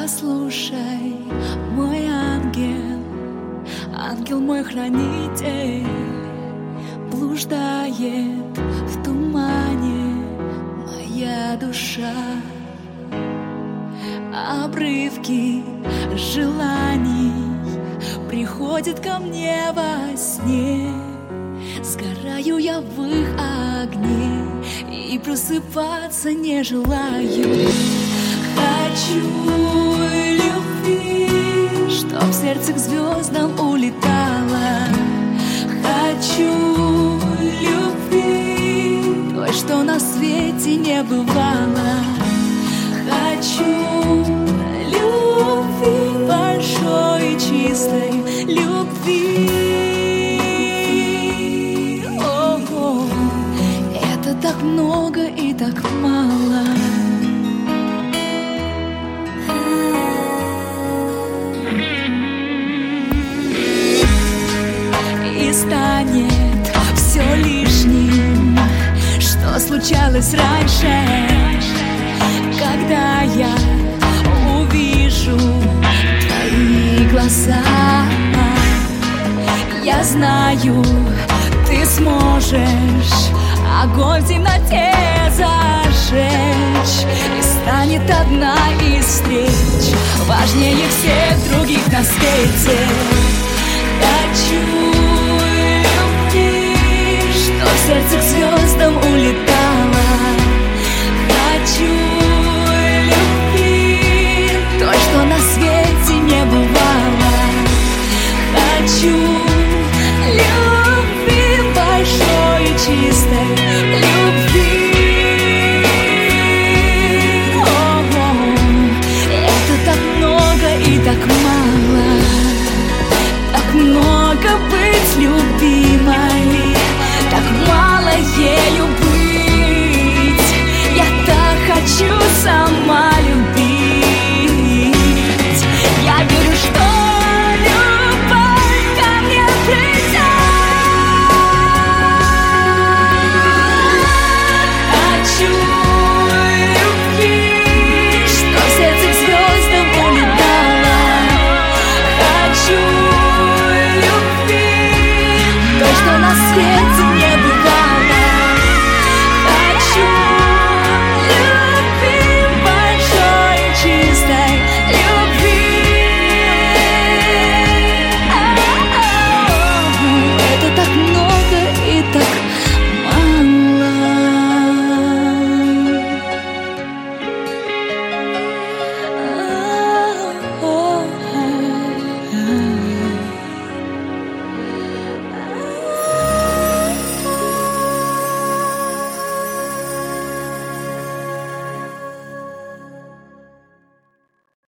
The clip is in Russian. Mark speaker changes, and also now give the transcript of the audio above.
Speaker 1: Послушай, мой ангел, ангел мой хранитель, блуждает в тумане моя душа. Обрывки желаний приходят ко мне во сне. Сгораю я в их огне и просыпаться не желаю. Хочу любви, чтоб сердце к звездам улетало. Хочу любви, той, что на свете не бывало. Хочу любви, большой и чистой любви. О-о, это так много и так мало. И станет все лишним, что случалось раньше. Когда я увижу твои глаза, я знаю, ты сможешь огонь в темноте зажечь. И станет одна из встреч важнее всех других на свете. Хочу любви, что сердце к звездам улетает.